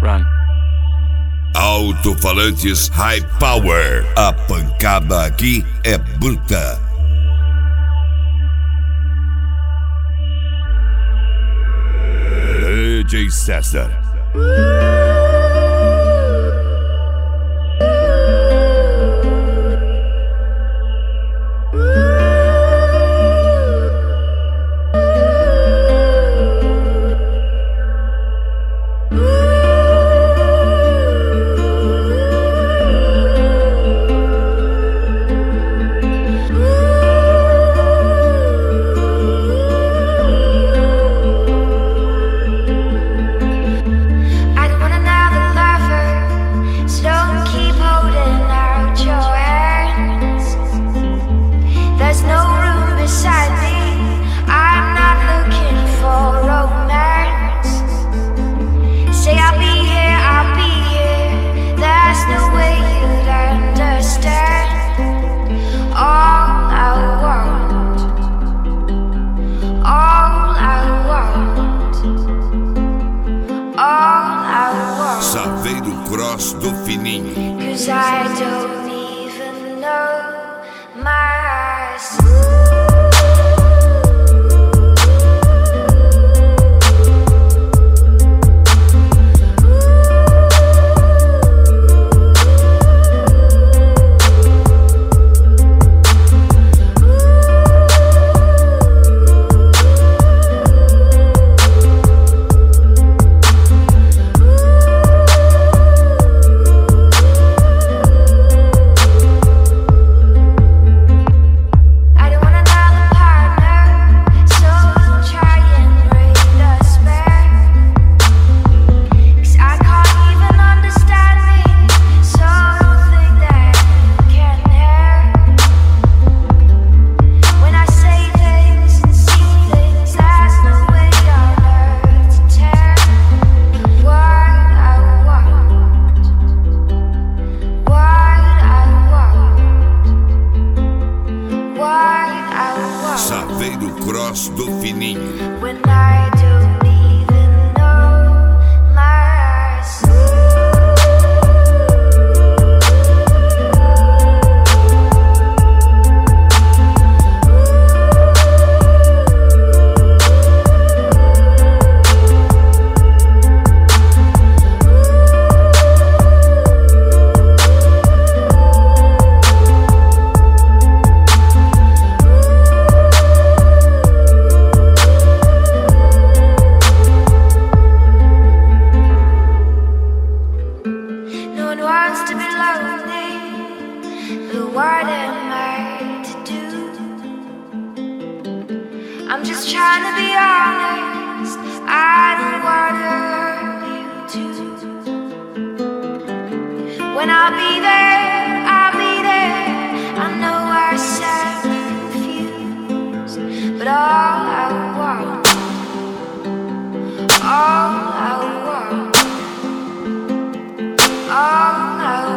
Run. Alto-falantes High Power. A pancada aqui é bruta. DJ César. Saveiro Cross do Fininho. 'Cause I don't even know myself. Saveiro Cross do Fininho. When I don't even know myself. Wants to be lonely, but what am I to do? I'm just trying to be honest, I don't wanna hurt you too. When I'll be there, I know I sound confused, but all I want, all I want, all I want.